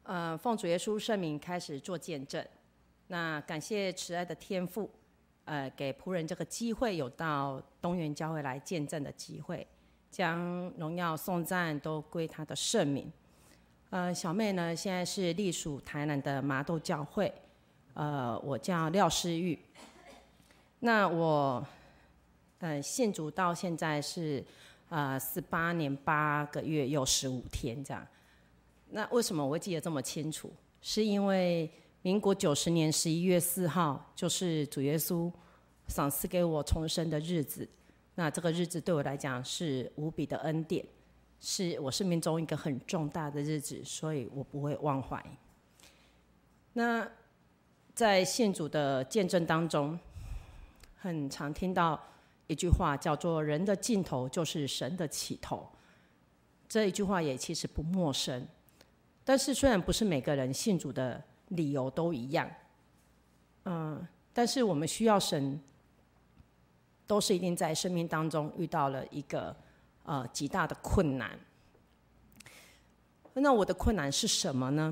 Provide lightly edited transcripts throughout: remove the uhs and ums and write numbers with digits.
奉主耶稣圣名开始做见证。那感谢慈爱的天父，给仆人这个机会，有到东园教会来见证的机会，将荣耀颂赞都归他的圣名。小妹呢，现在是隶属台南的麻豆教会，我叫廖诗玉。那我信主到现在是18年8个月又15天这样。那为什么我会记得这么清楚？是因为民国90年11月4号，就是主耶稣赏赐给我重生的日子。那这个日子对我来讲是无比的恩典，是我生命中一个很重大的日子，所以我不会忘怀。那在信主的见证当中，很常听到一句话叫做"人的尽头就是神的起头"，这一句话也其实不陌生。但是虽然不是每个人信主的理由都一样，但是我们需要神，都是一定在生命当中遇到了一个极大的困难。那我的困难是什么呢？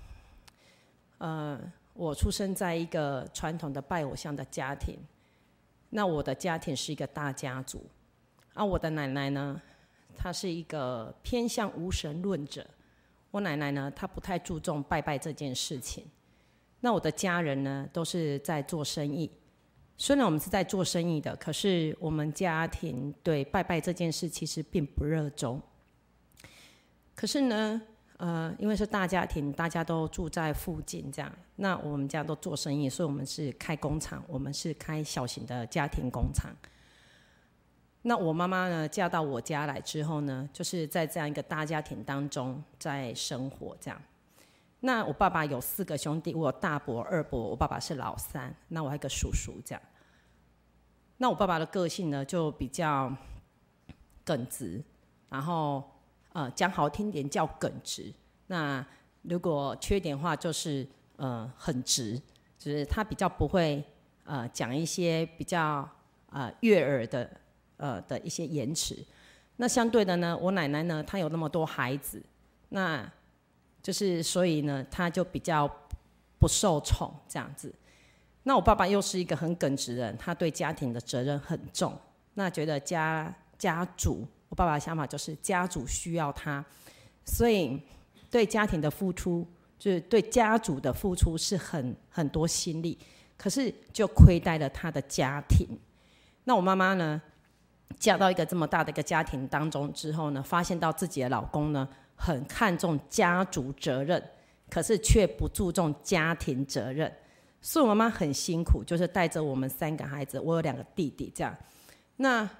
我出生在一个传统的拜偶像的家庭，那我的家庭是一个大家族，我的奶奶呢，她是一个偏向无神论者。我奶奶呢，她不太注重拜拜这件事情。那我的家人呢，都是在做生意。虽然我们是在做生意的，可是我们家庭对拜拜这件事其实并不热衷。可是呢，因为是大家庭，大家都住在附近这样，那我们家都做生意，所以我们是开工厂，我们是开小型的家庭工厂。那我妈妈呢，嫁到我家来之后呢，就是在这样一个大家庭当中在生活这样。那我爸爸有4个兄弟，我有大伯、二伯，我爸爸是老三，那我还有一个叔叔这样。那我爸爸的个性呢，就比较耿直，然后讲好听点叫耿直。那如果缺点的话，就是很直，就是他比较不会讲一些比较悦耳的一些言辞。那相对的呢，我奶奶呢，她有那么多孩子，那就是所以呢，她就比较不受宠这样子。那我爸爸又是一个很耿直的人，他对家庭的责任很重，那觉得家族，我爸爸的想法就是家族需要他，所以对家庭的付出，就是对家族的付出是很多心力，可是就亏待了他的家庭。那我妈妈呢，嫁到一个这么大的一个家庭当中之后呢，发现到自己的老公呢，很看重家族责任，可是却不注重家庭责任，所以我妈妈很辛苦，就是带着我们3个孩子，我有2个弟弟这样。那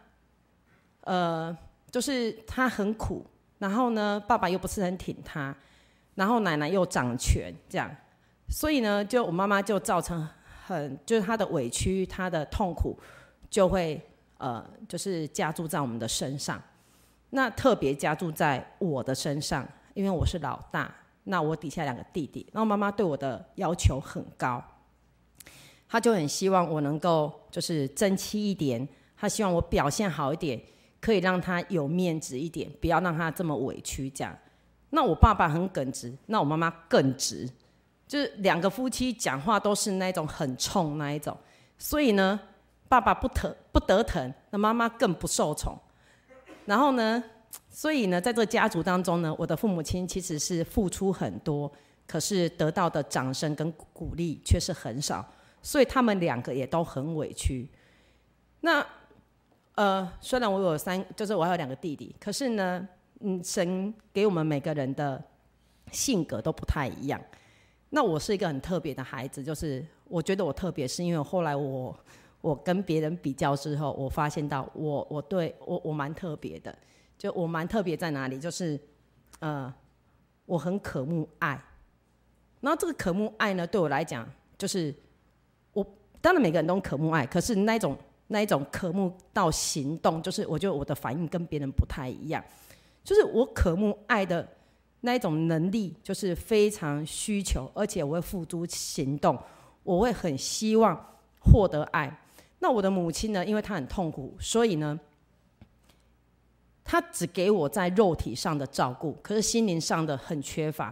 就是她很苦，然后呢，爸爸又不是很挺她，然后奶奶又掌权这样，所以呢，就我妈妈就造成就是她的委屈，她的痛苦就会就是加注在我们的身上。那特别加注在我的身上，因为我是老大，那我底下2个弟弟，然后妈妈对我的要求很高，她就很希望我能够就是争气一点，她希望我表现好一点，可以让她有面子一点，不要让她这么委屈这样。那我爸爸很耿直，那我妈妈更直，就是2个夫妻讲话都是那种很冲那一种，所以呢，爸爸不得疼，那妈妈更不受宠。然后呢，所以呢，在这个家族当中呢，我的父母亲其实是付出很多，可是得到的掌声跟鼓励却是很少，所以他们2个也都很委屈。那虽然我有就是我还有2个弟弟，可是呢，神给我们每个人的性格都不太一样。那我是一个很特别的孩子，就是我觉得我特别是因为后来我跟别人比较之后，我发现到我蛮特别的。就我蛮特别在哪里？就是我很渴慕爱。然后这个渴慕爱呢，对我来讲，就是我当然每个人都渴慕爱，可是那一种渴慕到行动，就是我觉得我的反应跟别人不太一样。就是我渴慕爱的那一种能力，就是非常需求，而且我会付诸行动，我会很希望获得爱。那我的母亲呢，因为她很痛苦，所以呢，她只给我在肉体上的照顾，可是心灵上的很缺乏。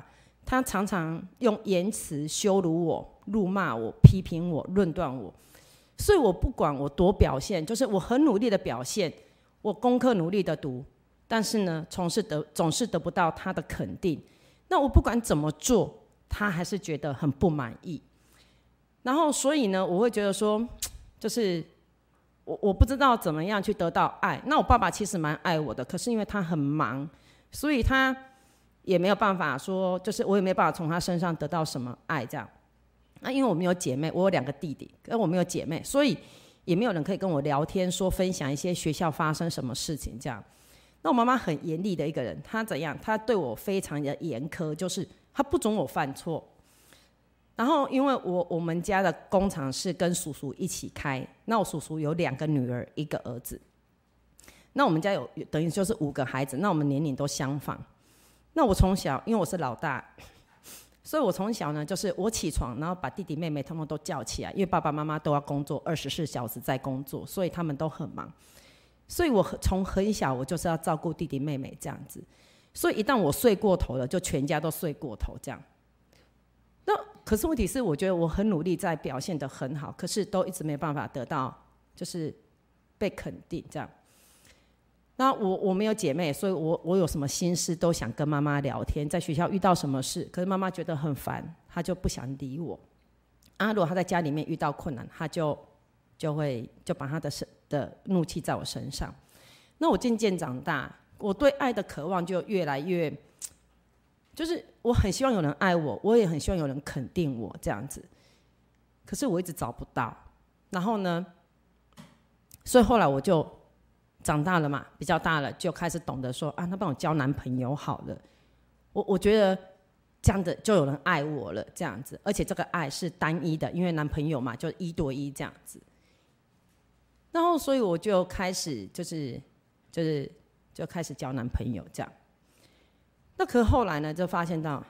他常常用言辞羞辱我、辱骂我、批评我、论断我，所以我不管我多表现，就是我很努力的表现，我功课努力的读，但是呢，总是得不到他的肯定。那我不管怎么做，他还是觉得很不满意。然后，所以呢，我会觉得说，就是我不知道怎么样去得到爱。那我爸爸其实蛮爱我的，可是因为他很忙，所以他也没有办法说，就是我也没有办法从他身上得到什么爱这样。那因为我没有姐妹，我有2个弟弟，跟我没有姐妹，所以也没有人可以跟我聊天，说分享一些学校发生什么事情这样。那我妈妈很严厉的一个人，她怎样？她对我非常的严苛，就是她不准我犯错。然后因为我们家的工厂是跟叔叔一起开，那我叔叔有2个女儿1个儿子，那我们家有等于就是5个孩子，那我们年龄都相仿。那我从小因为我是老大，所以我从小呢就是我起床，然后把弟弟妹妹他们都叫起来，因为爸爸妈妈都要工作24小时在工作，所以他们都很忙，所以我从很小我就是要照顾弟弟妹妹这样子，所以一旦我睡过头了，就全家都睡过头这样。那可是问题是，我觉得我很努力在表现得很好，可是都一直没办法得到就是被肯定这样。那我没有姐妹，所以我有什么心事都想跟妈妈聊天，在学校遇到什么事，可是妈妈觉得很烦，她就不想理我。如果她在家里面遇到困难，她就把她的怒气在我身上。那我渐渐长大，我对爱的渴望就越来越，就是我很希望有人爱我，我也很希望有人肯定我这样子，可是我一直找不到。然后呢，所以后来我就长大了嘛，比较大了，就开始懂得说那帮我交男朋友好了。我觉得这样的就有人爱我了，这样子，而且这个爱是单一的，因为男朋友嘛，就1对1这样子。然后所以我就开始就开始交男朋友这样。那可是后来呢，就发现到，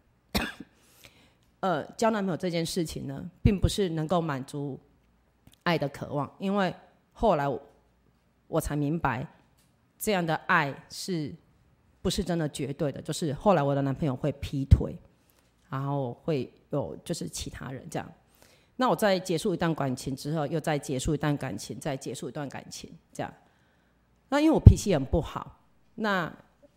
交男朋友这件事情呢，并不是能够满足爱的渴望，因为后来我才明白，这样的爱是不是真的绝对的？就是后来我的男朋友会劈腿，然后会有就是其他人这样。那我在结束一段感情之后，又再结束一段感情，再结束一段感情这样。那因为我脾气很不好，那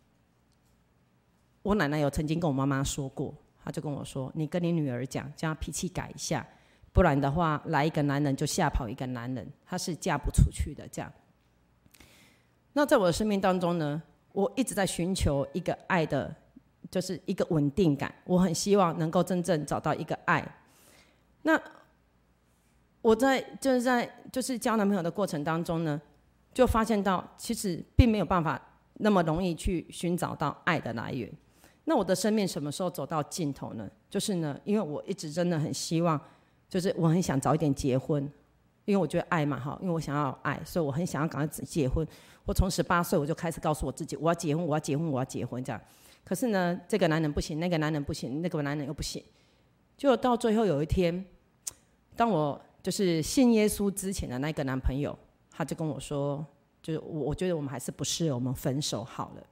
我奶奶有曾经跟我妈妈说过，她就跟我说：“你跟你女儿讲，叫她脾气改一下，不然的话，来一个男人就吓跑一个男人，她是嫁不出去的。”这样。那在我的生命当中呢，我一直在寻求一个爱的，就是一个稳定感。我很希望能够真正找到一个爱。那我就是交男朋友的过程当中呢，就发现到其实并没有办法那么容易去寻找到爱的来源。那我的生命什么时候走到尽头呢？就是呢，因为我一直真的很希望，就是我很想早一点结婚，因为我觉得爱嘛哈，因为我想要有爱，所以我很想要赶快结婚。我从18岁我就开始告诉我自己，我要结婚，我要结婚，我要结婚这样。可是呢，这个男人不行，那个男人不行，那个男人又不行。就到最后有一天，当我就是信耶稣之前的那个男朋友，他就跟我说，就是我觉得我们还是不适合，我们分手好了。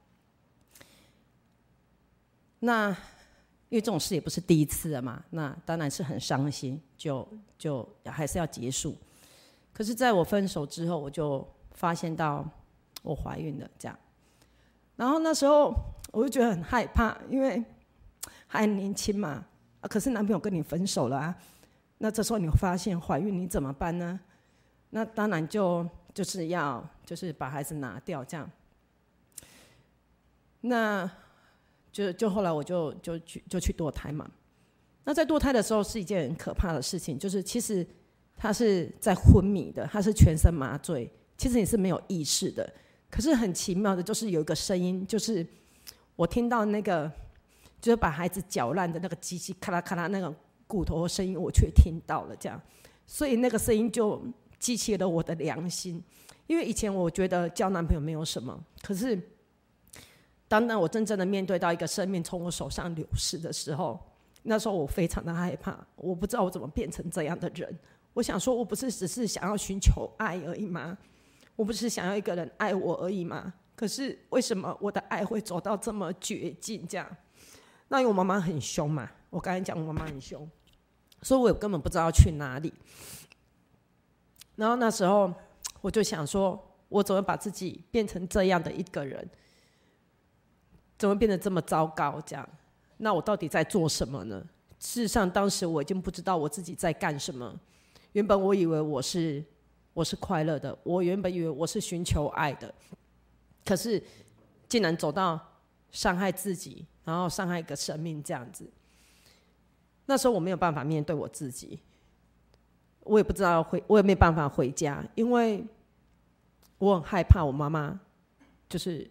那因为这种事也不是第一次了嘛，那当然是很伤心，就还是要结束。可是在我分手之后，我就发现到我怀孕了这样。然后那时候我就觉得很害怕，因为还很年轻嘛，可是男朋友跟你分手了啊，那这时候你发现怀孕你怎么办呢？那当然就是要把孩子拿掉这样。那就后来我就去堕胎嘛。那在堕胎的时候是一件很可怕的事情，就是其实他是在昏迷的，他是全身麻醉，其实你是没有意识的。可是很奇妙的就是有一个声音，就是我听到那个就是把孩子搅烂的那个机器咔啦咔啦那个骨头的声音，我却听到了这样。所以那个声音就激起了我的良心，因为以前我觉得交男朋友没有什么，可是当我真正的面对到一个生命从我手上流逝的时候，那时候我非常的害怕，我不知道我怎么变成这样的人。我想说，我不是只是想要寻求爱而已吗？我不是想要一个人爱我而已吗？可是为什么我的爱会走到这么绝境这样？ 那因为我妈妈很凶嘛，我刚才讲我妈妈很凶，所以我根本不知道去哪里。然后那时候我就想说，我怎么把自己变成这样的一个人？怎么变得这么糟糕？这样，那我到底在做什么呢？事实上，当时我已经不知道我自己在干什么。原本我以为我是快乐的，我原本以为我是寻求爱的，可是竟然走到伤害自己，然后伤害一个生命这样子。那时候我没有办法面对我自己，我也不知道我也没办法回家，因为我很害怕我妈妈就是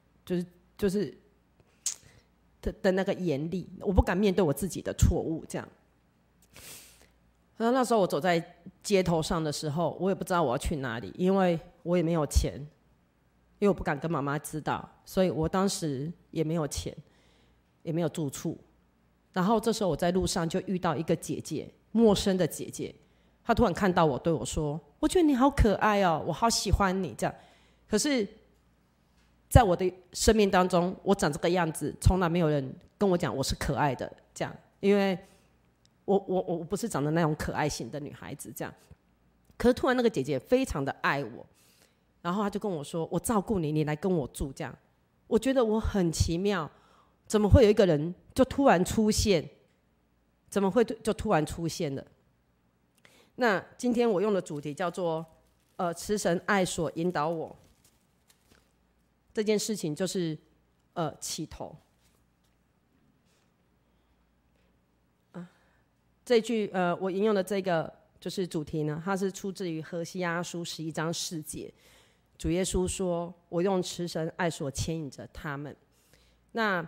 的那个严厉，我不敢面对我自己的错误这样。然后那时候我走在街头上的时候，我也不知道我要去哪里，因为我也没有钱，因为我不敢跟妈妈知道，所以我当时也没有钱，也没有住处。然后这时候我在路上就遇到一个姐姐，陌生的姐姐，她突然看到我，对我说：“我觉得你好可爱哦，我好喜欢你。”这样，可是在我的生命当中，我长这个样子，从来没有人跟我讲我是可爱的，这样，因为我不是长得那种可爱型的女孩子，这样。可是突然那个姐姐非常的爱我，然后她就跟我说：“我照顾你，你来跟我住。”这样，我觉得我很奇妙，怎么会有一个人就突然出现？怎么会就突然出现了？那今天我用的主题叫做慈神爱所引导我。这件事情就是起头。这句我引用的这个就是主题呢，它是出自于何西阿书11章4节。主耶稣说：“我用慈神爱所牵引着他们。”那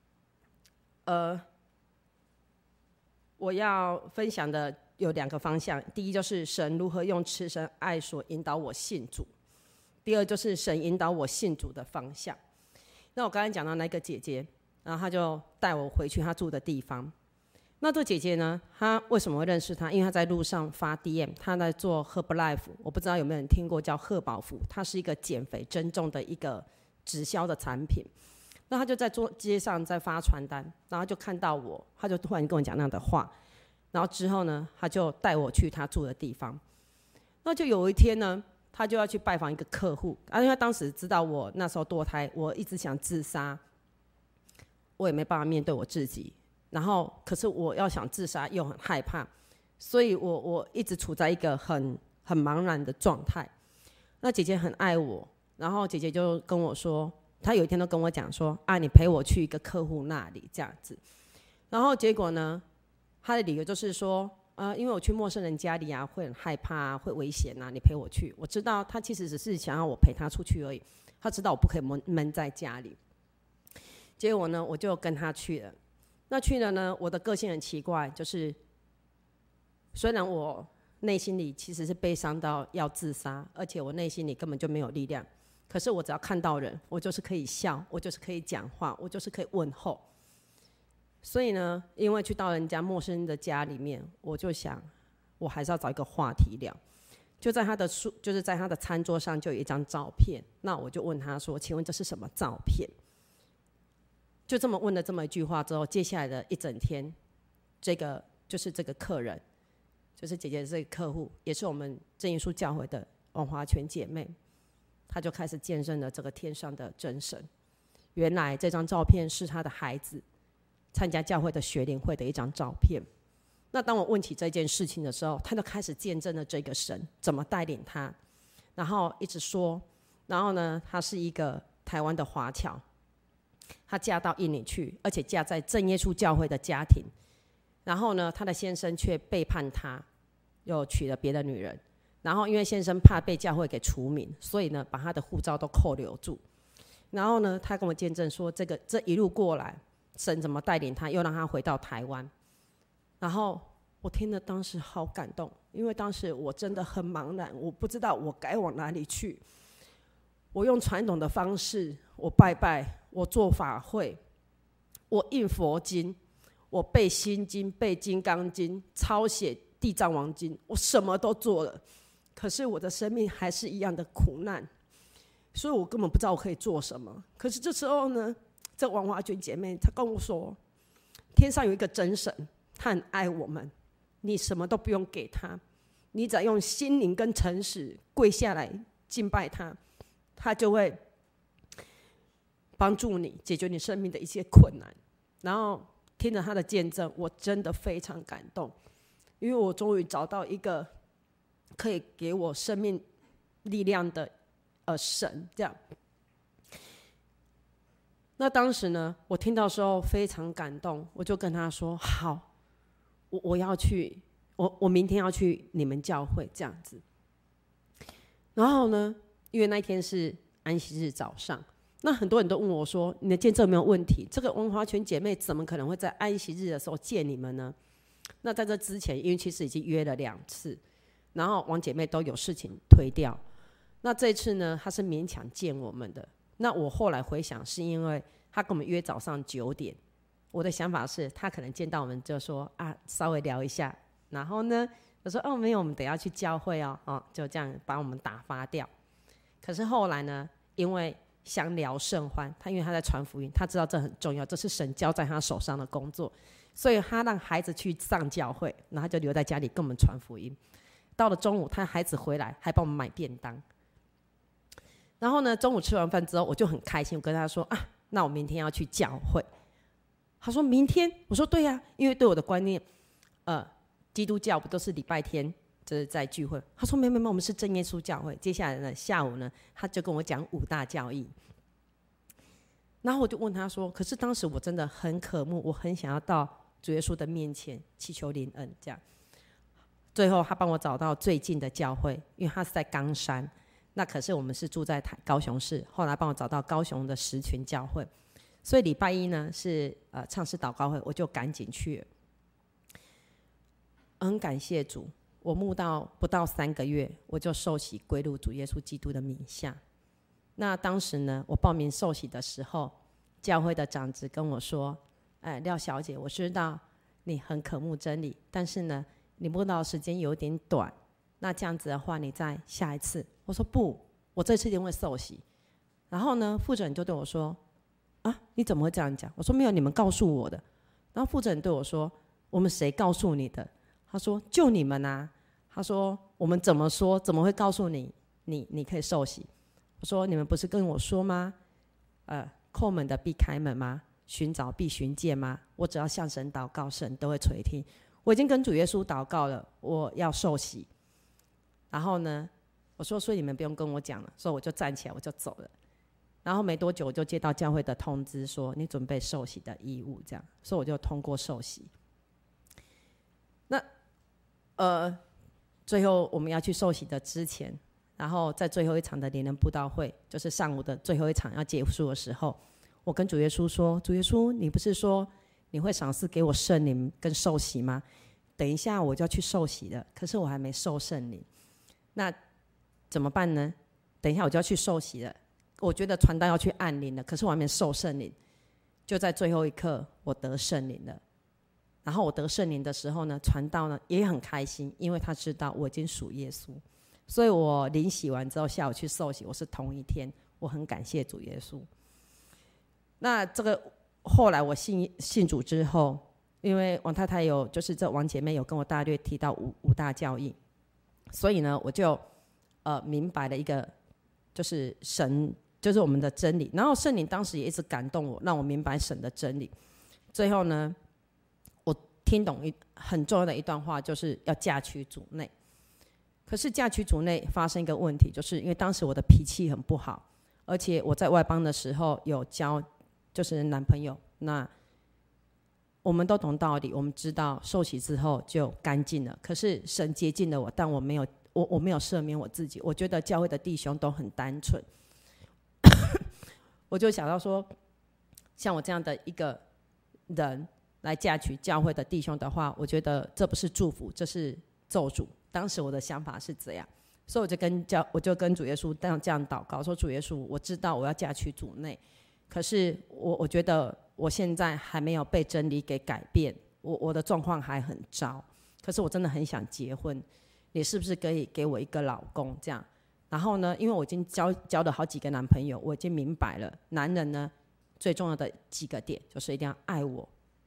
我要分享的有2个方向，第一就是神如何用慈神爱所引导我信主。第二就是神引导我信主的方向。那我刚才讲到那个姐姐，然后她就带我回去她住的地方。那这个姐姐呢，她为什么会认识她？因为她在路上发 DM， 她在做 Herbalife， 我不知道有没有人听过叫贺宝福，它是一个减肥增重的一个直销的产品。那她就在街上在发传单，然后就看到我，她就突然跟我讲那样的话。然后之后呢，她就带我去她住的地方。那就有一天呢，他就要去拜访一个客户，因为他当时知道我那时候堕胎，我一直想自杀，我也没办法面对我自己。然后，可是我要想自杀又很害怕，所以我一直处在一个很茫然的状态。那姐姐很爱我，然后姐姐就跟我说，她有一天都跟我讲说：“啊，你陪我去一个客户那里这样子。”然后结果呢，她的理由就是说：“因为我去陌生人家里啊，会很害怕啊，会危险啊，你陪我去。”我知道他其实只是想要我陪他出去而已，他知道我不可以闷在家里。结果呢，我就跟他去了。那去了呢，我的个性很奇怪，就是虽然我内心里其实是悲伤到要自杀，而且我内心里根本就没有力量，可是我只要看到人，我就是可以笑，我就是可以讲话，我就是可以问候。所以呢，因为去到人家陌生人的家里面，我就想，我还是要找一个话题聊。就在他的就是在他的餐桌上就有一张照片，那我就问他说：“请问这是什么照片？”就这么问了这么一句话之后，接下来的一整天，这个客人，就是姐姐的这个客户，也是我们真耶稣教会的王华全姐妹，她就开始见证了这个天上的真神。原来这张照片是她的孩子参加教会的学龄会的一张照片。那当我问起这件事情的时候，他就开始见证了这个神怎么带领他，然后一直说，然后呢，他是一个台湾的华侨，他嫁到印尼去，而且嫁在真耶稣教会的家庭，然后呢，他的先生却背叛他，又娶了别的女人，然后因为先生怕被教会给除名，所以呢，把他的护照都扣留住。然后呢，他跟我见证说，这一路过来，神怎么带领他，又让他回到台湾。然后我听了当时好感动，因为当时我真的很茫然，我不知道我该往哪里去。我用传统的方式，我拜拜，我做法会，我印佛经，我背心经，背金刚经，抄写地藏王经，我什么都做了，可是我的生命还是一样的苦难，所以我根本不知道我可以做什么。可是这时候呢，这王华娟姐妹她跟我说， 天上有一个真神，他很爱我们，你什么都不用给他，你只要用心灵跟诚实跪下来敬拜他，他就会帮助你解决你生命的一些困难。然后听着他的见证，我真的非常感动，因为我终于找到一个可以给我生命力量的神，这样。那当时呢，我听到的时候非常感动，我就跟他说：“好，我要去，我明天要去你们教会这样子。”然后呢，因为那天是安息日早上，那很多人都问我说：“你的见证有没有问题？这个文华全姐妹怎么可能会在安息日的时候见你们呢？”那在这之前，因为其实已经约了2次，然后王姐妹都有事情推掉。那这一次呢，她是勉强见我们的。那我后来回想，是因为她跟我们约早上9点，我的想法是她可能见到我们就说啊，稍微聊一下，然后呢，我说哦没有，我们等一下去教会哦，就这样把我们打发掉。可是后来呢，因为相聊甚欢，因为他在传福音，他知道这很重要，这是神交在他手上的工作，所以他让孩子去上教会，然后他就留在家里跟我们传福音。到了中午，他孩子回来还帮我们买便当。然后呢，中午吃完饭之后，我就很开心，我跟他说啊，那我明天要去教会。他说明天，我说对呀，因为对我的观念，基督教不都是礼拜天就是在聚会？他说没，我们是真耶稣教会。接下来呢，下午呢，他就跟我讲5大教义。然后我就问他说，可是当时我真的很渴慕，我很想要到主耶稣的面前祈求临恩，这样。最后他帮我找到最近的教会，因为他是在冈山，那可是我们是住在高雄市，后来帮我找到高雄的10群教会，所以礼拜一呢是唱诗祷告会，我就赶紧去了。很感谢主，我慕道不到3个月，我就受洗归入主耶稣基督的名下。那当时呢，我报名受洗的时候，教会的长子跟我说：“廖小姐，我知道你很渴慕真理，但是呢，你慕道的时间有点短，那这样子的话，你再下一次。”我说：“不，我这次一定会受洗。”然后呢，负责人就对我说：“啊，你怎么会这样讲？”我说：“没有，你们告诉我的。”然后负责人对我说：“我们谁告诉你的？”他说：“就你们啊。”他说：“我们怎么说？怎么会告诉你？你可以受洗？”我说：“你们不是跟我说吗？叩门的必开门吗？寻找必寻见吗？我只要向神祷告，神都会垂听。我已经跟主耶稣祷告了，我要受洗。”然后呢，我说：“所以你们不用跟我讲了。”所以我就站起来，我就走了。然后没多久，我就接到教会的通知说，你准备受洗的义务，这样，所以我就通过受洗。那最后我们要去受洗的之前，然后在最后一场的联人布道会，就是上午的最后一场要结束的时候，我跟主耶稣说：“主耶稣，你不是说你会赏赐给我圣灵跟受洗吗？等一下我就要去受洗了，可是我还没受圣灵，那怎么办呢？等一下我就要去受洗了，我觉得传道要去按灵了，可是我还没受圣灵。就在最后一刻，我得圣灵了。然后我得圣灵的时候呢，传道呢也很开心，因为他知道我已经属耶稣，所以我临洗完之后，下午去受洗，我是同一天，我很感谢主耶稣。那这个后来我信主之后，因为王太太有就是这王姐妹有跟我大略提到五大教义，所以呢，我就明白了一个就是神就是我们的真理，然后圣灵当时也一直感动我，让我明白神的真理。最后呢，我听懂很重要的一段话，就是要嫁娶主内。可是嫁娶主内发生一个问题，就是因为当时我的脾气很不好，而且我在外邦的时候有交就是男朋友，那我们都懂道理，我们知道受洗之后就干净了。可是神洁净了我，但我没有赦免我自己。我觉得教会的弟兄都很单纯，我就想到说，像我这样的一个人来嫁娶教会的弟兄的话，我觉得这不是祝福，这是咒诅。当时我的想法是这样，所以我就跟主耶稣这样祷告说：主耶稣，我知道我要嫁娶主内，可是我觉得我现在还没有被真理给改变，我的状况还很糟，可是我真的很想结婚，你是不是可以给我一个老公这样？然后呢，因为我已经交了好几个男朋友，我已经明白了，男人呢最重要的几个点就是一定要爱我，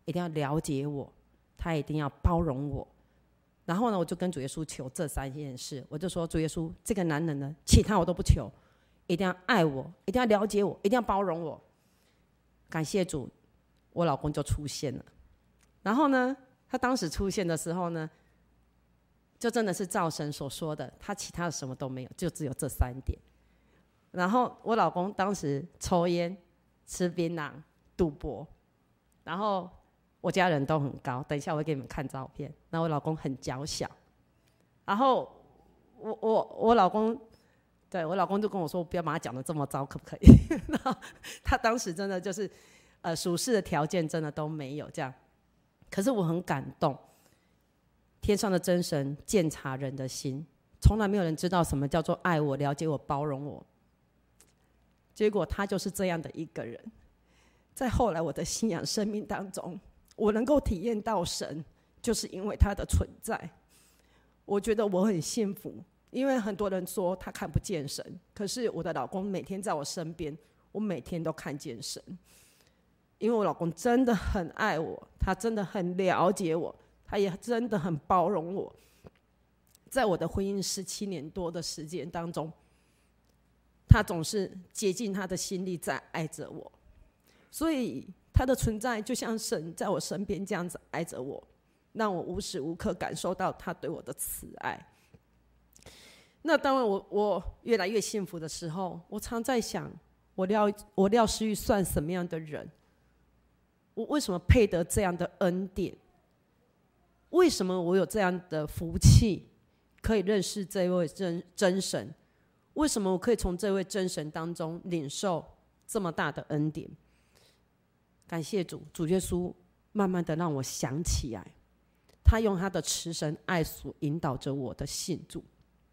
一定要了解我，他一定要包容我。然后呢，我就跟主耶稣求这3件事，我就说主耶稣，这个男人呢，其他我都不求，一定要爱我，一定要了解我，一定要包容我。感谢主，我老公就出现了。然后呢，他当时出现的时候呢，就真的是照神所说的，他其他的什么都没有，就只有这3点。然后我老公当时抽烟、吃槟榔、赌博，然后我家人都很高，等一下我会给你们看照片。那我老公很娇小，然后我老公，对，我老公就跟我说，不要把他讲得这么糟，可不可以？他当时真的就是属世的条件真的都没有这样，可是我很感动。天上的真神鉴察人的心，从来没有人知道什么叫做爱我、了解我、包容我。结果他就是这样的一个人。在后来我的信仰生命当中，我能够体验到神，就是因为他的存在。我觉得我很幸福，因为很多人说他看不见神，可是我的老公每天在我身边，我每天都看见神。因为我老公真的很爱我，他真的很了解我，他也真的很包容我。在我的婚姻17年多的时间当中，他总是竭尽他的心力在爱着我，所以他的存在就像神在我身边这样子爱着我，让我无时无刻感受到他对我的慈爱。那当然我越来越幸福的时候，我常在想，我廖诗玉算什么样的人？我为什么配得这样的恩典？为什么我有这样的福气，可以认识这位真神？为什么我可以从这位真神当中领受这么大的恩典？感谢主，主耶稣慢慢的让我想起来，他用他的慈神爱所引导着我的信主。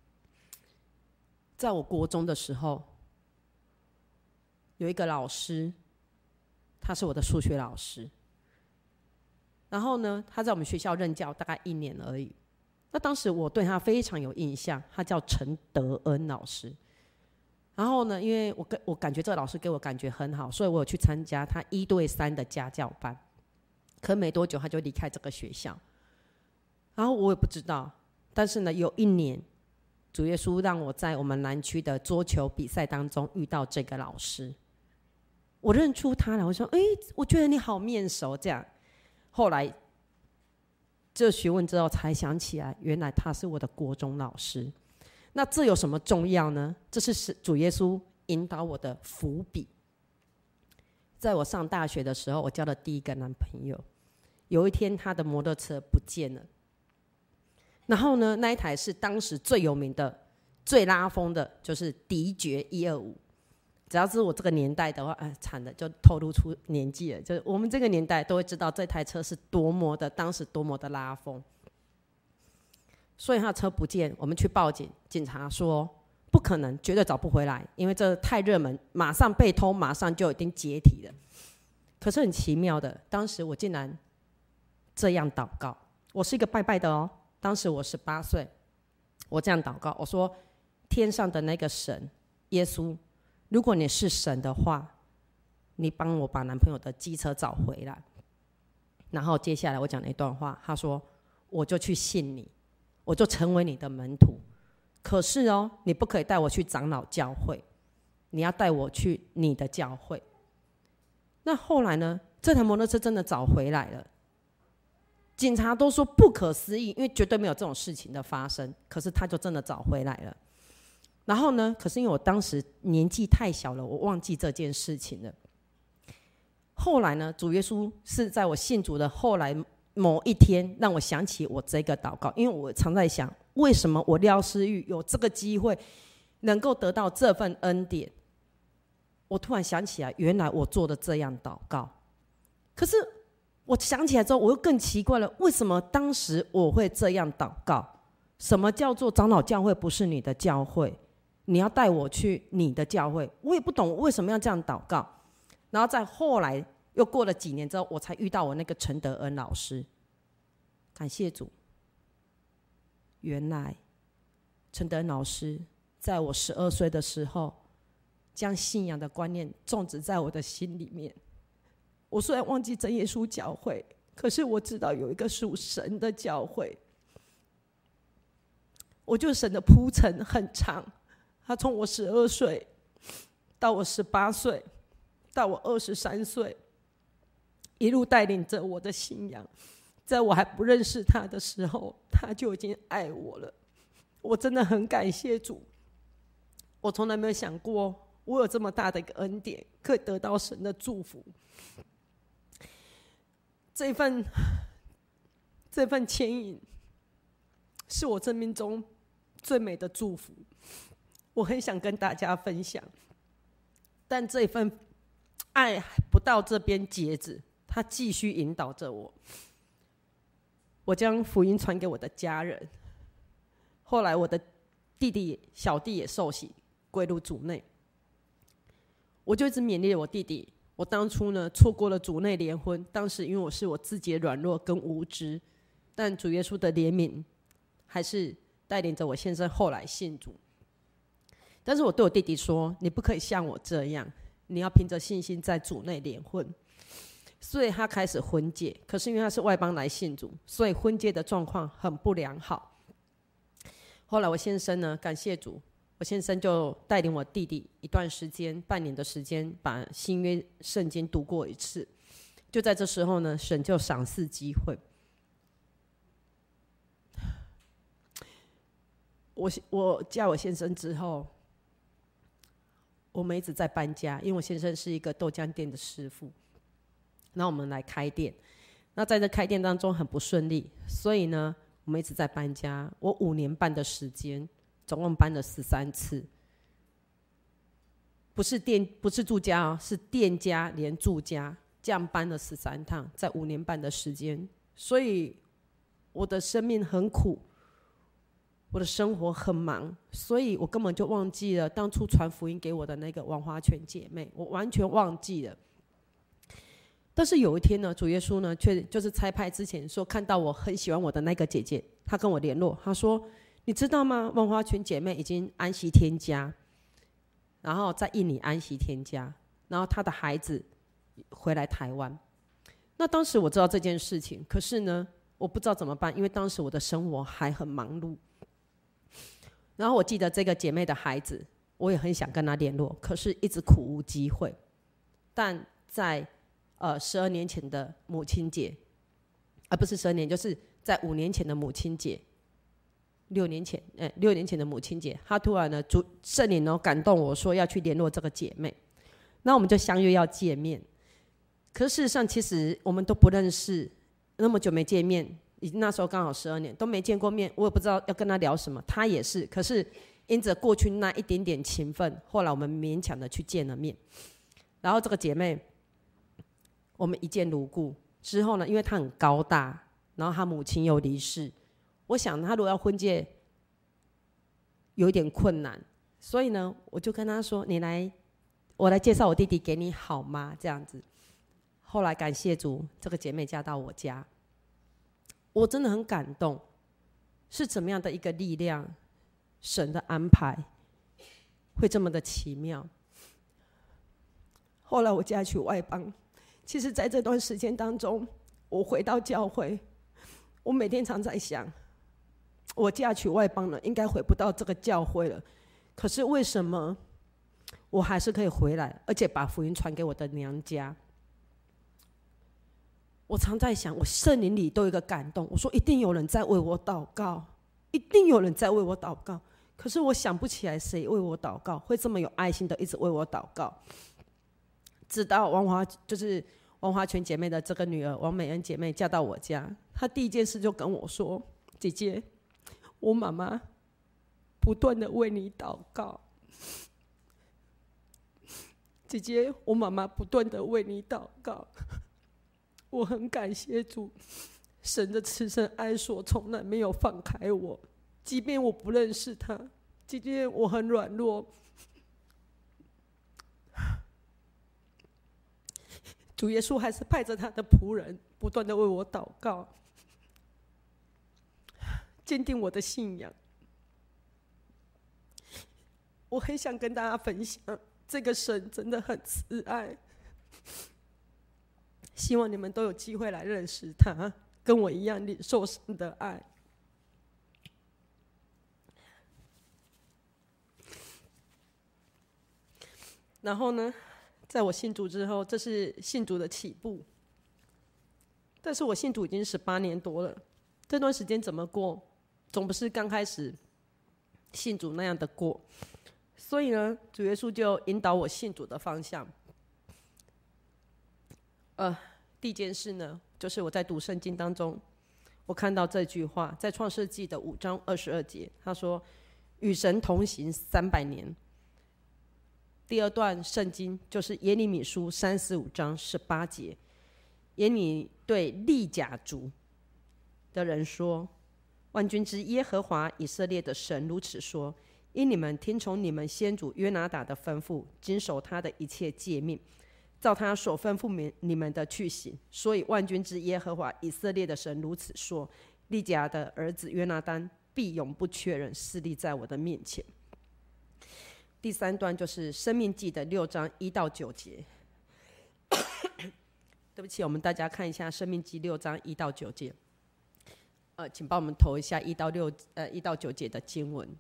在我国中的时候，有一个老师，他是我的数学老师。然后呢，他在我们学校任教大概1年而已。那当时我对他非常有印象，他叫陈德恩老师。然后呢，因为我感觉这个老师给我感觉很好，所以我有去参加他1对3的家教班。可没多久他就离开这个学校，然后我也不知道。但是呢，有1年，主耶稣让我在我们南区的桌球比赛当中遇到这个老师，我认出他了。我说：“哎，我觉得你好面熟。”这样，后来这学问之后才想起来，原来他是我的国中老师。那这有什么重要呢？这是主耶稣引导我的伏笔。在我上大学的时候，我交了第一个男朋友。有一天，他的摩托车不见了。然后呢，那一台是当时最有名的、最拉风的，就是迪爵125。只要是我这个年代的话，惨了，就透露出年纪了。就是我们这个年代都会知道这台车是多么的，当时多么的拉风。所以他的车不见，我们去报警，警察说不可能，绝对找不回来，因为这太热门，马上被偷，马上就已经解体了。可是很奇妙的，当时我竟然这样祷告。我是一个拜拜的哦，当时我18岁，我这样祷告，我说：天上的那个神耶稣，如果你是神的话，你帮我把男朋友的机车找回来。然后接下来我讲了一段话，他说：我就去信你，我就成为你的门徒。可是哦，你不可以带我去长老教会，你要带我去你的教会。那后来呢，这台摩托车真的找回来了。警察都说不可思议，因为绝对没有这种事情的发生。可是他就真的找回来了。然后呢，可是因为我当时年纪太小了，我忘记这件事情了。后来呢，主耶稣是在我信主的后来某一天，让我想起我这个祷告。因为我常在想，为什么我廖诗玉有这个机会能够得到这份恩典？我突然想起来，原来我做的这样祷告。可是我想起来之后，我又更奇怪了，为什么当时我会这样祷告？什么叫做长老教会不是你的教会？你要带我去你的教会，我也不懂为什么要这样祷告。然后在后来又过了几年之后，我才遇到我那个陈德恩老师。感谢主，原来陈德恩老师在我12岁的时候，将信仰的观念种植在我的心里面。我虽然忘记真耶稣教会， 可是我知道有一个属神的教会，我觉得神的铺陈很长，他从我12岁到我18岁到我23岁，一路带领着我的信仰。在我还不认识他的时候，他就已经爱我了。我真的很感谢主，我从来没有想过我有这么大的一个恩典，可以得到神的祝福。这份牵引是我生命中最美的祝福，我很想跟大家分享。但这份爱不到这边截止，他继续引导着我。我将福音传给我的家人，后来我的小弟也受洗归入主内，我就一直勉励我弟弟。我当初呢错过了主内联婚，当时因为我是我自己的软弱跟无知，但主耶稣的怜悯还是带领着我先生后来信主。但是我对我弟弟说，你不可以像我这样，你要凭着信心在主内联婚。所以他开始婚戒，可是因为他是外邦来信主，所以婚戒的状况很不良好。后来我先生呢，感谢主，我先生就带领我弟弟一段时间，半年的时间，把新约圣经读过一次。就在这时候呢，神就赏赐机会。我嫁我先生之后，我们一直在搬家，因为我先生是一个豆浆店的师傅，那我们来开店。那在这开店当中很不顺利，所以呢，我们一直在搬家。我5年半的时间，总共搬了13次，不是住家哦，是店家连住家，这样搬了13趟，在5年半的时间。所以我的生命很苦，我的生活很忙，所以我根本就忘记了当初传福音给我的那个王华全姐妹，我完全忘记了。但是有一天呢，主耶稣呢，却就是差派之前说，看到我很喜欢我的那个姐姐，她跟我联络，她说：“你知道吗？万花群姐妹已经安息天家，然后在印尼安息天家，然后她的孩子回来台湾。”那当时我知道这件事情，可是呢，我不知道怎么办，因为当时我的生活还很忙碌。然后我记得这个姐妹的孩子，我也很想跟她联络，可是一直苦无机会。但在12年前的母亲节，不是12年，就是在5年前的母亲节，6年前的母亲节，他突然呢，圣灵感动我说要去联络这个姐妹，那我们就相约要见面。可是事实上，其实我们都不认识，那么久没见面，那时候刚好12年都没见过面，我也不知道要跟他聊什么，他也是。可是因着过去那一点点情分，后来我们勉强的去见了面。然后这个姐妹，我们一见如故。之后呢，因为她很高大，然后她母亲又离世，我想她如果要婚戒有一点困难，所以呢，我就跟她说：“我来介绍我弟弟给你好吗？”这样子。后来感谢主，这个姐妹嫁到我家，我真的很感动，是怎么样的一个力量，神的安排会这么的奇妙。后来我嫁去外邦，其实在这段时间当中，我回到教会，我每天常在想，我嫁去外邦了，应该回不到这个教会了，可是为什么我还是可以回来，而且把福音传给我的娘家？我常在想，我圣灵里都有一个感动，我说一定有人在为我祷告，一定有人在为我祷告，可是我想不起来谁为我祷告，会这么有爱心的一直为我祷告。直到王华全姐妹的这个女儿王美恩姐妹嫁到我家，她第一件事就跟我说：“姐姐，我妈妈不断的为你祷告，姐姐，我妈妈不断的为你祷告。”我很感谢主，神的慈神爱所从来没有放开我，即便我不认识他，即便我很软弱，主耶稣还是派着他的仆人不断的为我祷告，坚定我的信仰。我很想跟大家分享，这个神真的很慈爱。 希望你们都有机会来认识他，跟我一样领受神的爱。然后呢，在我信主之后，这是信主的起步。但是我信主已经18年多了，这段时间怎么过，总不是刚开始信主那样的过。所以呢，主耶稣就引导我信主的方向。第一件事呢，就是我在读圣经当中，我看到这句话，在创世纪的5章22节，他说：“与神同行300年。”第二段圣经就是耶利米书35章18节，耶利对利甲族的人说：“万军之耶和华以色列的神如此说：因你们听从你们先祖约拿达的吩咐，谨守他的一切诫命，照他所吩咐你们的去行，所以万军之耶和华以色列的神如此说：利甲的儿子约拿单必永不缺人，侍立在我的面前。”第三段就是申命记的6章1到9节。对不起，我们大家看一下申命记6章1到9节。请帮我们投一下1到9节的经文。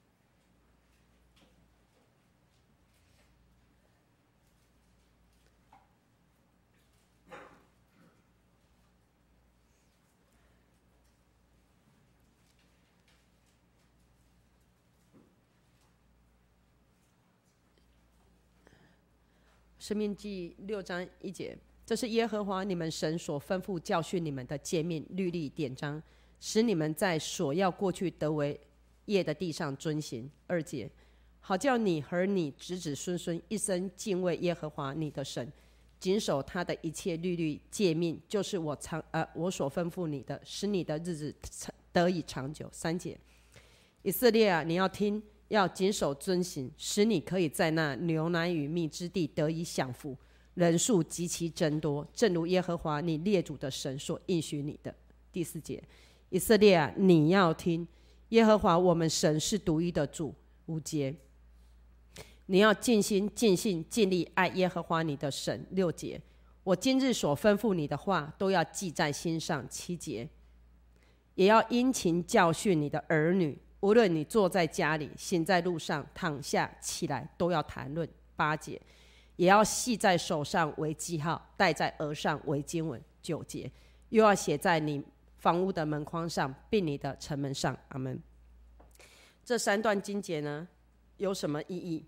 申命记6章1节，这是耶和华你们神所吩咐教训你们的诫命、律例、典章，使你们在所要过去得为业的地上遵行。2节，好叫你和你子子孙孙一生敬畏耶和华你的神，谨守他的一切律例诫命，就是我所吩咐你的，使你的日子得以长久。3节，以色列啊，你要听，要谨守遵行，使你可以在那牛奶与蜜之地得以享福，人数极其增多，正如耶和华你列祖的神所应许你的。第4节，以色列啊，你要听，耶和华我们神是独一的主。5节，你要尽心尽性尽力爱耶和华你的神。6节，我今日所吩咐你的话都要记在心上。7节，也要殷勤教训你的儿女，无论你坐在家里、行在路上、躺下起来，都要谈论。8节，也要系在手上为记号，戴在额上为经文。9节，又要写在你房屋的门框上，并你的城门上。阿们。这3段经节呢，有什么意义？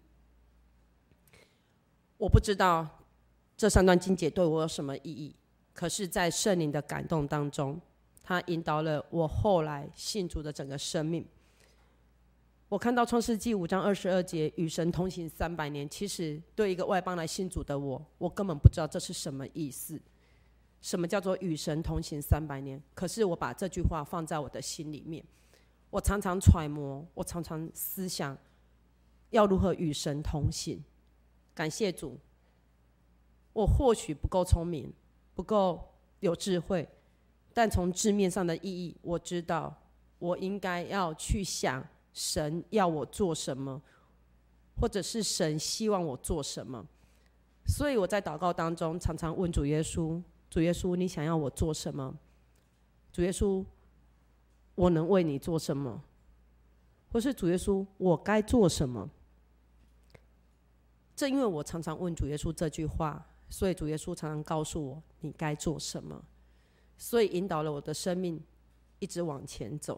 我不知道这3段经节对我有什么意义，可是在圣灵的感动当中，它引导了我后来信主的整个生命。我看到创世纪5章22节，与神同行300年，其实对一个外邦来信主的我根本不知道这是什么意思，什么叫做与神同行300年？可是我把这句话放在我的心里面，我常常揣摩，我常常思想要如何与神同行。感谢主，我或许不够聪明，不够有智慧，但从字面上的意义，我知道我应该要去想神要我做什么，或者是神希望我做什么。所以我在祷告当中常常问主耶稣：主耶稣，你想要我做什么？主耶稣，我能为你做什么？或是主耶稣，我该做什么？正因为我常常问主耶稣这句话，所以主耶稣常常告诉我你该做什么，所以引导了我的生命一直往前走。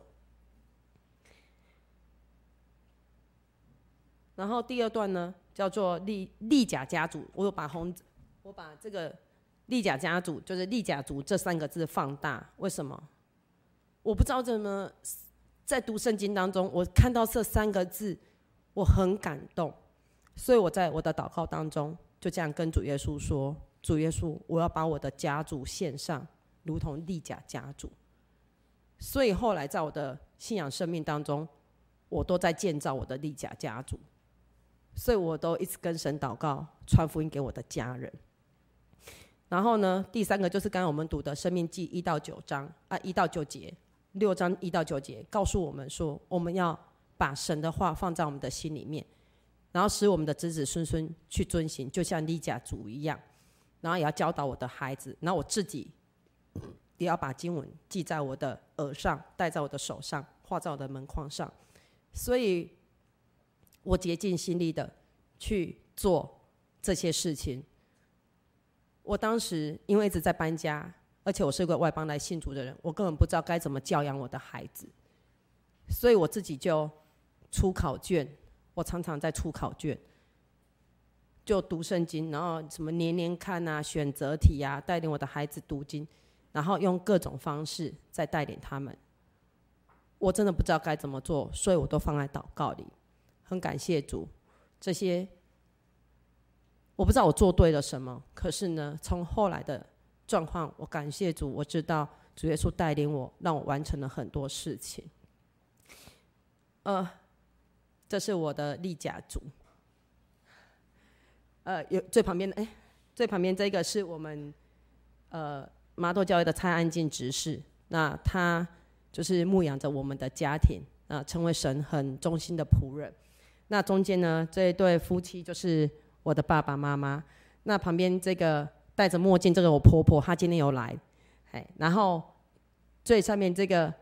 然后第2段呢，叫做利甲家族。我把这个利甲家族，就是利甲族这3个字放大。为什么？我不知道怎么在读圣经当中，我看到这3个字，我很感动。所以我在我的祷告当中，就这样跟主耶稣说：主耶稣，我要把我的家族献上，如同利甲家族。所以后来在我的信仰生命当中，我都在建造我的利甲家族。所以我都一直跟神祷告，传福音给我的家人。然后呢，第3个就是刚刚我们读的申命记1到9节，6章1到9节，告诉我们说，我们要把神的话放在我们的心里面，然后使我们的子子孙孙去遵行，就像利甲族一样。 然后也要教导我的孩子，然后我自己也要把经文记在我的耳上，戴在我的手上，画在我的门框上。所以我竭尽心力的去做这些事情。我当时因为一直在搬家，而且我是个外邦来信主的人，我根本不知道该怎么教养我的孩子，所以我自己就出考卷，我常常在出考卷，就读圣经，然后什么年年看啊、选择题啊，带领我的孩子读经，然后用各种方式在带领他们。我真的不知道该怎么做，所以我都放在祷告里。很感谢主，这些我不知道我做对了什么，可是呢，从后来的状况，我感谢主，我知道主耶稣带领我，让我完成了很多事情。这是我的立甲组。有最旁边的，最旁边这个是我们麻豆教会的蔡安静执事，那他就是牧养着我们的家庭，成为神很忠心的仆人。那中间呢，这一对夫妻就是我的爸爸妈妈。那旁边这个戴着墨镜，这个我婆婆，她今天有来。然后最上面这个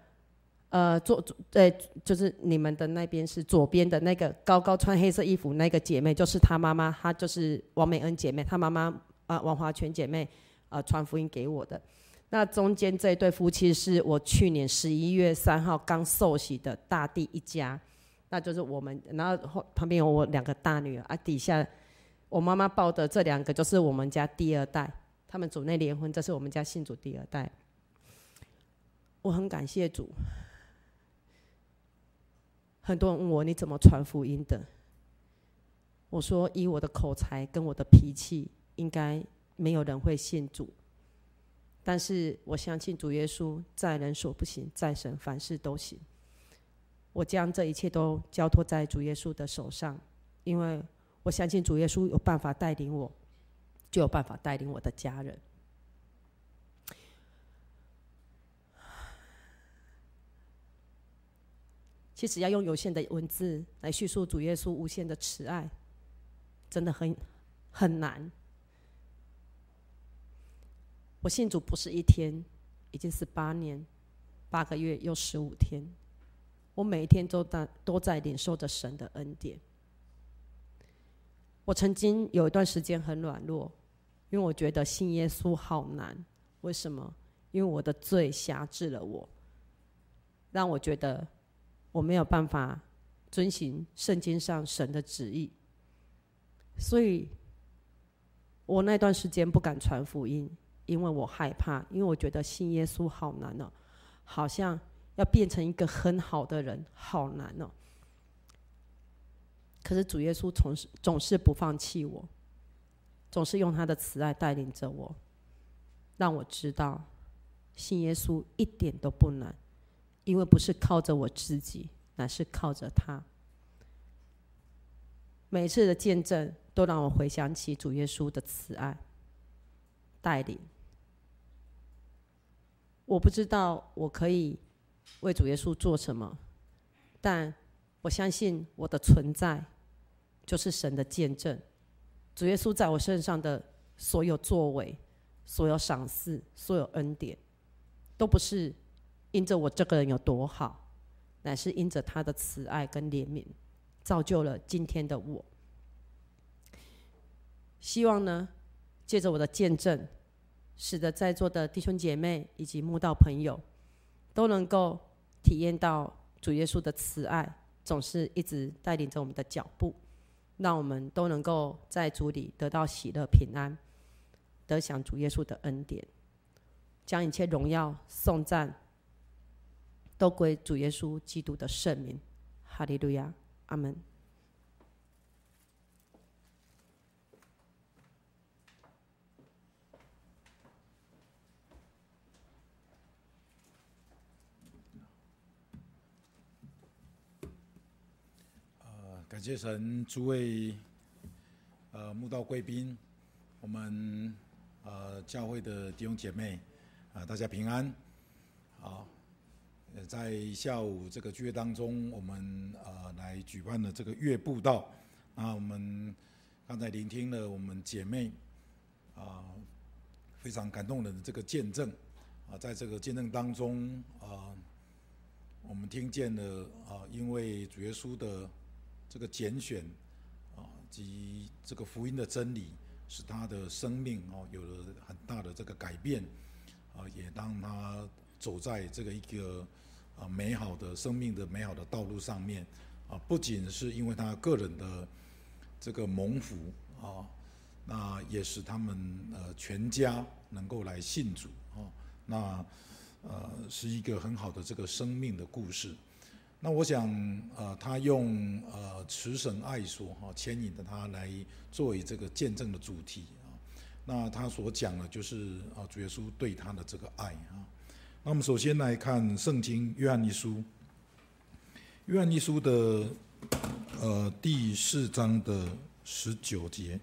就是你们的那边是左边的那个高高穿黑色衣服那个姐妹，就是她妈妈，她就是王美恩姐妹，她妈妈王华全姐妹传福音给我的。那中间这一对夫妻是我去年11月3号刚受洗的大弟一家，那就是我们，然后旁边有我2个大女儿底下我妈妈抱的这2个就是我们家第2代，他们主内联婚，这是我们家信主第2代。我很感谢主。很多人问我你怎么传福音的，我说以我的口才跟我的脾气，应该没有人会信主。但是我相信主耶稣，在人所不行，在神凡事都行。我将这一切都交托在主耶稣的手上，因为我相信主耶稣有办法带领我，就有办法带领我的家人。其实要用有限的文字来叙述主耶稣无限的慈爱，真的很难。我信主不是1天，已经18年8个月又15天，我每一天都在领受着神的恩典。我曾经有一段时间很软弱，因为我觉得信耶稣好难。为什么？因为我的罪辖制了我，让我觉得我没有办法遵行圣经上神的旨意，所以我那段时间不敢传福音，因为我害怕，因为我觉得信耶稣好难哦，好像要变成一个很好的人，好难哦。可是主耶稣总是不放弃我，总是用他的慈爱带领着我，让我知道信耶稣一点都不难，因为不是靠着我自己，乃是靠着他。每一次的见证都让我回想起主耶稣的慈爱带领。我不知道我可以为主耶稣做什么，但我相信我的存在就是神的见证。主耶稣在我身上的所有作为、所有赏赐、所有恩典，都不是因着我这个人有多好，乃是因着他的慈爱跟怜悯，造就了今天的我。希望呢，借着我的见证，使得在座的弟兄姐妹以及慕道朋友都能够体验到主耶稣的慈爱，总是一直带领着我们的脚步，让我们都能够在主里得到喜乐平安，得享主耶稣的恩典，将一切荣耀颂赞都归主耶稣基督的圣名。哈利路亚，阿们。 感谢神，诸位慕道贵宾，我们教会的弟兄姐妹大家平安。好，在下午这个聚会当中，我们来举办了这个月布道。那我们刚才聆听了我们姐妹啊非常感动人的这个见证啊，在这个见证当中啊，我们听见了啊，因为主耶稣的这个拣选啊及这个福音的真理，使他的生命哦有了很大的这个改变啊，也让他走在这个一个美好的生命的美好的道路上面啊，不仅是因为他个人的这个蒙福啊，那也使他们全家能够来信主啊，那是一个很好的这个生命的故事。那我想他用慈神爱所牵引的他来作为这个见证的主题啊，那他所讲的就是主耶稣对他的这个爱啊。那我们首先来看圣经约翰一书，约翰一书的第4章的19节。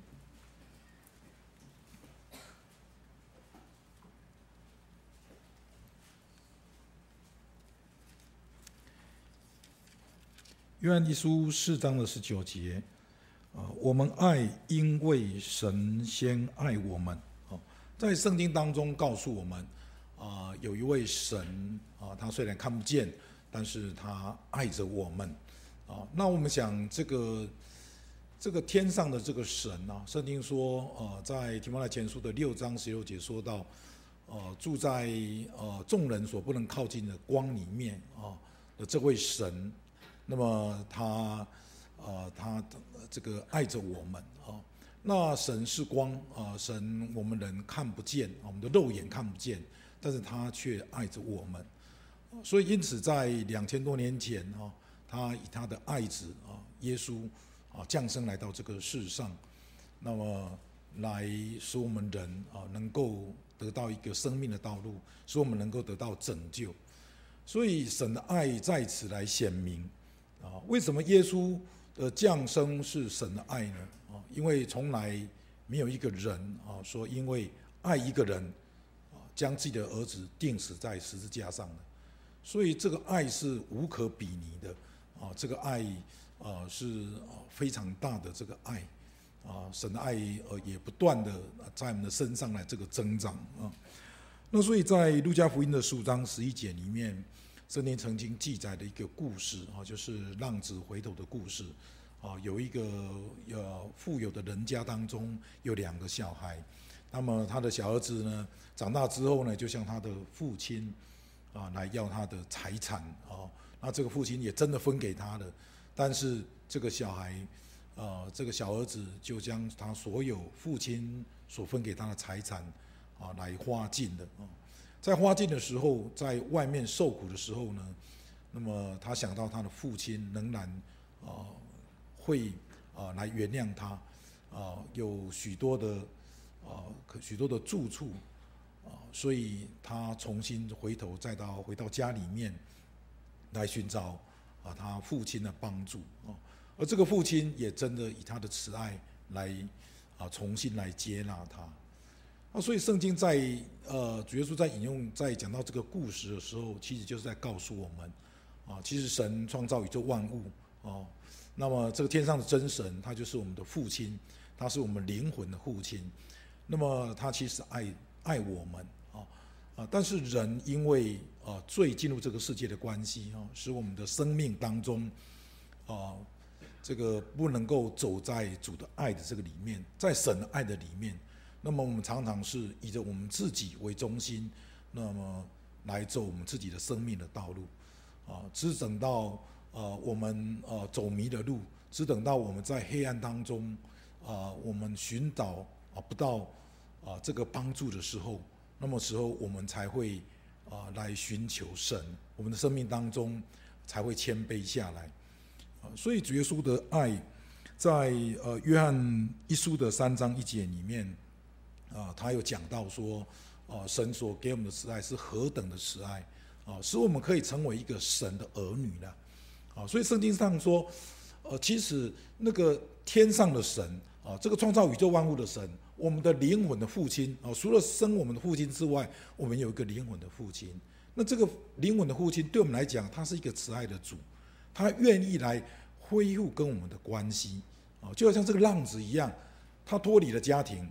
约翰一书4章的19节，我们爱，因为神先爱我们。在圣经当中告诉我们，有一位神他虽然看不见，但是他爱着我们。那我们想这个天上的这个神啊，圣经说，在提摩太前书的6章16节说到，住在众人所不能靠近的光里面的这位神。那么他这个爱着我们啊，那神是光啊，神我们人看不见，我们的肉眼看不见，但是他却爱着我们，所以因此在2000多年前啊，他以他的爱子耶稣降生来到这个世上，那么来使我们人能够得到一个生命的道路，使我们能够得到拯救，所以神的爱在此来显明。为什么耶稣的降生是神的爱呢？因为从来没有一个人说因为爱一个人将自己的儿子钉死在十字架上的，所以这个爱是无可比拟的这个爱是非常大的这个爱神的爱也不断的在我们的身上来这个增长那所以在路加福音的15章11节里面，圣经曾经记载的一个故事就是浪子回头的故事有一个富有的人家当中有2个小孩，那么他的小儿子呢长大之后呢，就向他的父亲来要他的财产那这个父亲也真的分给他了，但是这个小孩这个小儿子就将他所有父亲所分给他的财产来花尽了在花尽的时候，在外面受苦的时候呢，那么他想到他的父亲仍然会来原谅他有许多的住处所以他重新回头再回到家里面来寻找他父亲的帮助而这个父亲也真的以他的慈爱来重新来接纳他所以圣经在主耶稣在引用在讲到这个故事的时候，其实就是在告诉我们其实神创造宇宙万物那么这个天上的真神他就是我们的父亲，他是我们灵魂的父亲，那么他其实爱我们但是人因为罪进入这个世界的关系使我们的生命当中这个不能够走在主的爱的这个里面，在神的爱的里面，那么我们常常是以着我们自己为中心，那么来走我们自己的生命的道路只等到我们走迷了路，只等到我们在黑暗当中我们寻找不到这个帮助的时候，那么时候我们才会来寻求神，我们的生命当中才会谦卑下来所以主耶稣的爱在约翰一书的3章1节里面他有讲到说神所给我们的慈爱是何等的慈爱使我们可以成为一个神的儿女了所以圣经上说其实那个天上的神这个创造宇宙万物的神，我们的灵魂的父亲除了生我们的父亲之外，我们有一个灵魂的父亲，那这个灵魂的父亲对我们来讲，他是一个慈爱的主，他愿意来恢复跟我们的关系就好像这个浪子一样，他脱离了家庭，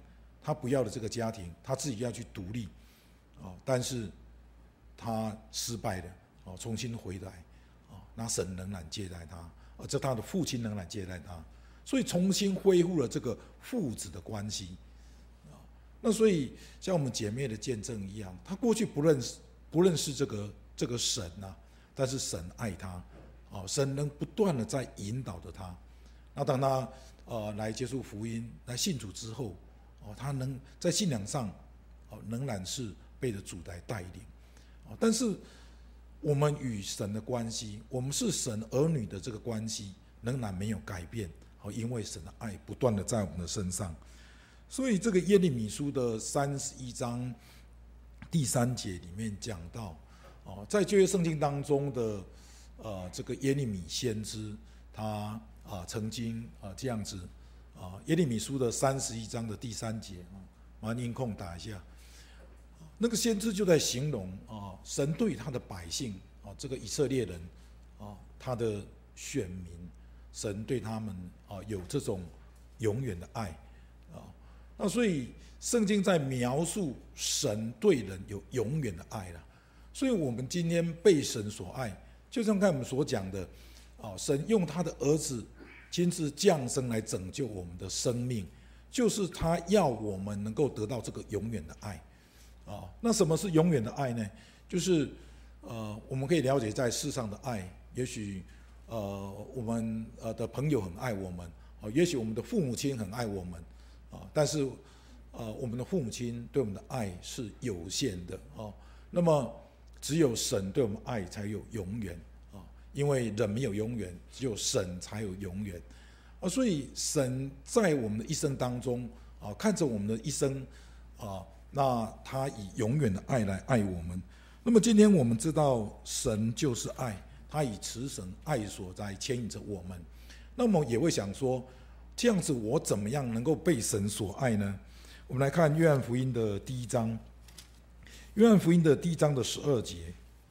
他不要的这个家庭，他自己要去独立，但是他失败了，重新回来，那神仍然接待他，这他的父亲仍然接待他，所以重新恢复了这个父子的关系。那所以像我们姐妹的见证一样，她过去不认识这个神啊，但是神爱她，神能不断的在引导着她。那当她来接触福音、来信主之后，她能在信仰上仍然是被着主来带领。但是我们与神的关系，我们是神儿女的这个关系，仍然没有改变，因为神的爱不断的在我们的身上。所以这个耶利米书的31章第3节里面讲到，在旧约圣经当中的这个耶利米先知，他曾经这样子，耶利米书的31章的第3节，麻烦音控打一下。那个先知就在形容神对他的百姓，这个以色列人，他的选民，神对他们有这种永远的爱。那所以圣经在描述神对人有永远的爱了。所以我们今天被神所爱，就像刚才我们所讲的，神用他的儿子亲自降生来拯救我们的生命，就是他要我们能够得到这个永远的爱。那什么是永远的爱呢？就是我们可以了解在世上的爱，也许我们的朋友很爱我们，也许我们的父母亲很爱我们，但是我们的父母亲对我们的爱是有限的，那么只有神对我们爱才有永远，因为人没有永远，只有神才有永远，所以神在我们的一生当中，看着我们的一生，那他以永远的爱来爱我们。那么今天我们知道神就是爱，他以慈神爱所在牵引着我们。那么也会想说，这样子我怎么样能够被神所爱呢？我们来看约翰福音的第1章，约翰福音的第1章的12节。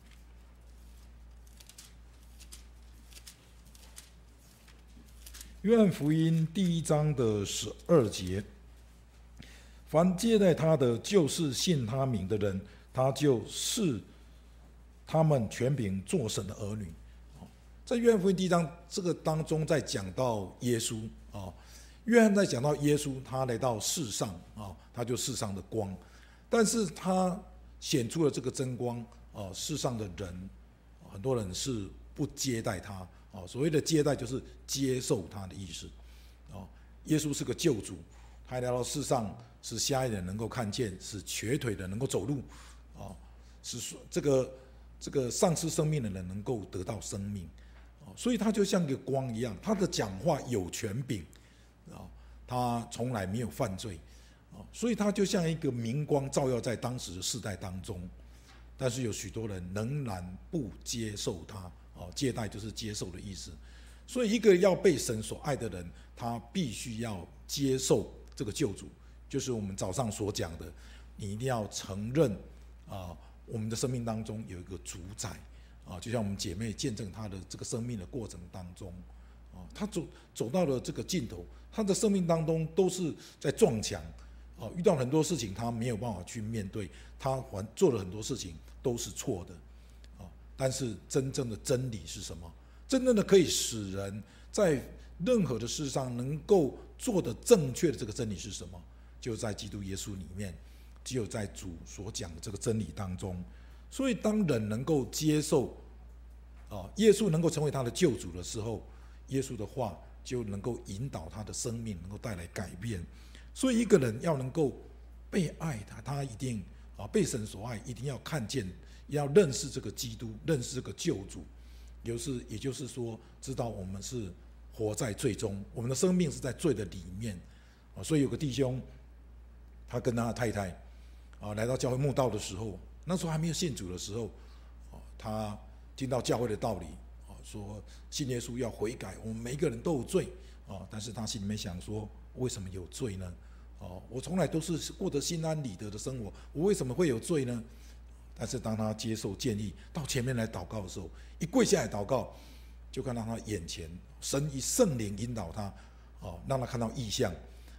约翰福音第1章的12节，凡接待他的，就是信他名的人，他就是他们全凭做神的儿女。在约翰福音第1章这个当中，在讲到耶稣，约翰在讲到耶稣，他来到世上，他就世上的光，但是他显出了这个真光，世上的人，很多人是不接待他，所谓的接待就是接受他的意思。耶稣是个救主，他来到世上，使瞎眼的能够看见，使瘸腿的能够走路，使这个丧失生命的人能够得到生命，所以他就像一个光一样，他的讲话有权柄，他从来没有犯罪，所以他就像一个明光照耀在当时的世代当中。但是有许多人仍然不接受他，接待就是接受的意思。所以一个要被神所爱的人，他必须要接受这个救主，就是我们早上所讲的，你一定要承认我们的生命当中有一个主宰，就像我们姐妹见证她的这个生命的过程当中，她走到了这个尽头，她的生命当中都是在撞墙，遇到很多事情她没有办法去面对，她做了很多事情都是错的，但是真正的真理是什么？真正的可以使人在任何的事上能够做得正确的这个真理是什么？就在基督耶稣里面，只有在主所讲的这个真理当中。所以当人能够接受耶稣能够成为他的救主的时候，耶稣的话就能够引导他的生命，能够带来改变。所以一个人要能够被爱他一定被神所爱，一定要看见，要认识这个基督，认识这个救主，也就是说知道我们是活在罪中，我们的生命是在罪的里面。所以有个弟兄，他跟他的太太来到教会慕道的时候，那时候还没有信主的时候，他听到教会的道理，说信耶稣要悔改，我们每一个人都有罪，但是他心里面想说，为什么有罪呢？我从来都是过得心安理得的生活，我为什么会有罪呢？但是当他接受建议，到前面来祷告的时候，一跪下来祷告，就看到他眼前神以圣灵引导他，让他看到异象，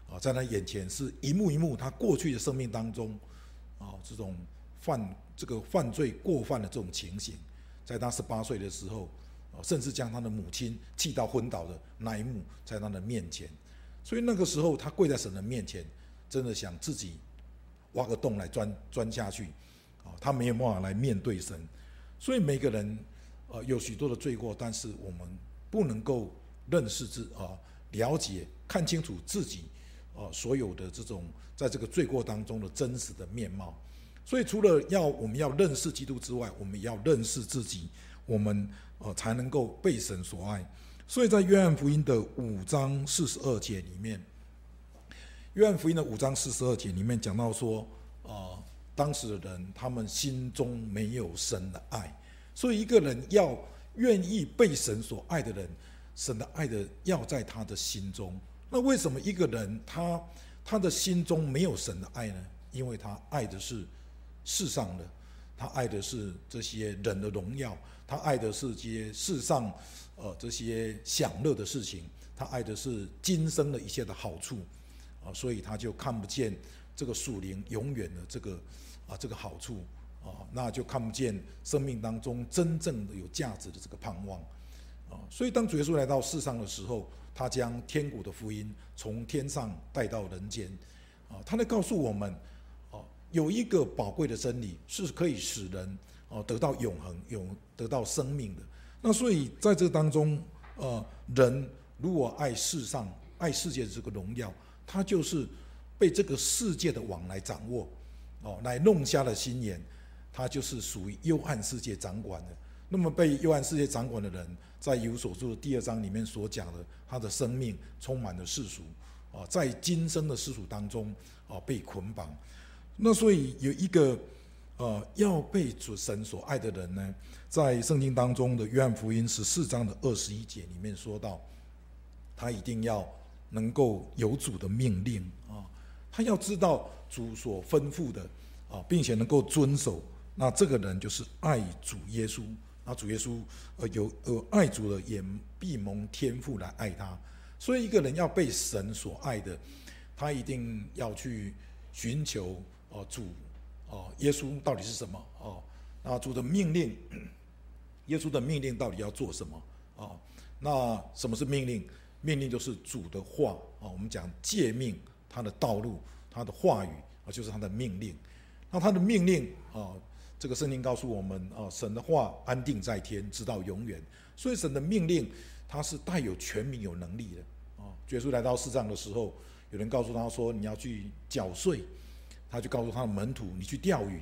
在他眼前是一幕一幕他过去的生命当中这种犯罪过犯的这种情形，在他18岁的时候甚至将他的母亲气到昏倒的那一幕在他的面前。所以那个时候他跪在神的面前，真的想自己挖个洞来钻下去，他没有办法来面对神。所以每个人有许多的罪过，但是我们不能够认识了解看清楚自己所有的这种在这个罪过当中的真实的面貌。所以除了我们要认识基督之外，我们也要认识自己，我们才能够被神所爱。所以在约翰福音的5章42节里面，约翰福音的5章42节里面讲到说，当时的人他们心中没有神的爱。所以一个人要愿意被神所爱的人，神的爱的要在他的心中。那为什么一个人他的心中没有神的爱呢？因为他爱的是世上的，他爱的是这些人的荣耀，他爱的是这些世上这些享乐的事情，他爱的是今生的一切的好处所以他就看不见这个属灵永远的这个好处那就看不见生命当中真正的有价值的这个盼望所以当主耶稣来到世上的时候，他将天国的福音从天上带到人间他来告诉我们有一个宝贵的真理是可以使人得到永恒得到生命的。那所以在这当中人如果爱世上爱世界的这个荣耀，他就是被这个世界的网来掌握来弄瞎了心眼，他就是属于幽暗世界掌管的。那么被幽暗世界掌管的人，在以弗所书的2章里面所讲的，他的生命充满了世俗在今生的世俗当中被捆绑。那所以有一个要被主神所爱的人呢，在圣经当中的约翰福音14章的21节里面说到，他一定要能够有主的命令他要知道主所吩咐的并且能够遵守，那这个人就是爱主耶稣。那主耶稣有爱主的，也必蒙天父来爱他。所以一个人要被神所爱的，他一定要去寻求主耶稣到底是什么那主的命令，耶稣的命令到底要做什么那什么是命令？命令就是主的话我们讲诫命，他的道路，他的话语就是他的命令。那他的命令这个圣经告诉我们神的话安定在天，直到永远。所以神的命令他是带有权柄有能力的耶稣来到世上的时候，有人告诉他说你要去缴税，他就告诉他的门徒你去钓鱼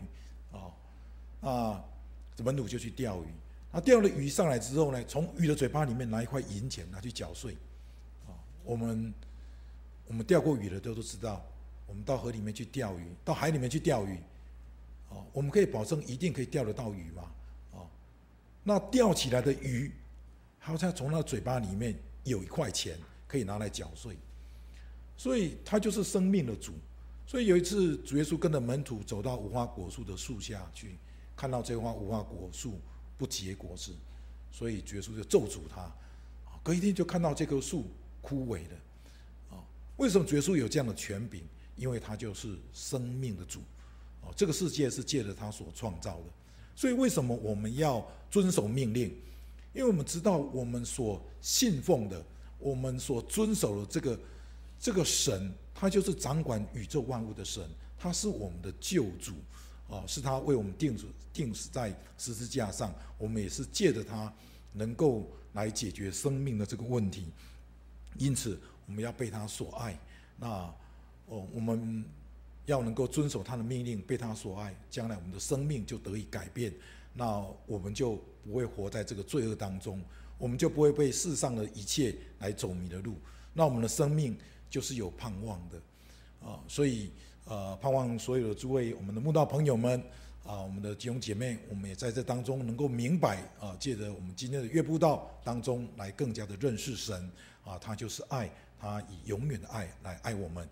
门徒就去钓鱼。他钓了鱼上来之后呢，从鱼的嘴巴里面拿一块银钱拿去缴税我们钓过鱼的都知道，我们到河里面去钓鱼，到海里面去钓鱼我们可以保证一定可以钓得到鱼吗那钓起来的鱼好像从那嘴巴里面有一块钱可以拿来缴税。所以他就是生命的主。所以有一次主耶稣跟着门徒走到无花果树的树下去，看到这无花果树不结果子，所以主耶稣就咒诅他。隔一天就看到这棵树枯萎了为什么主耶稣有这样的权柄？因为他就是生命的主这个世界是借着他所创造的。所以为什么我们要遵守命令？因为我们知道我们所信奉的，我们所遵守的这个神，他就是掌管宇宙万物的神，他是我们的救主是他为我们钉死在十字架上，我们也是借着他能够来解决生命的这个问题。因此我们要被他所爱，那我们要能够遵守他的命令，被他所爱，将来我们的生命就得以改变，那我们就不会活在这个罪恶当中，我们就不会被世上的一切来走迷了路，那我们的生命就是有盼望的所以盼望所有的诸位我们的慕道朋友们我们的弟兄姐妹，我们也在这当中能够明白借着我们今天的月布道当中来更加的认识神他就是爱，他以永远的爱来爱我们。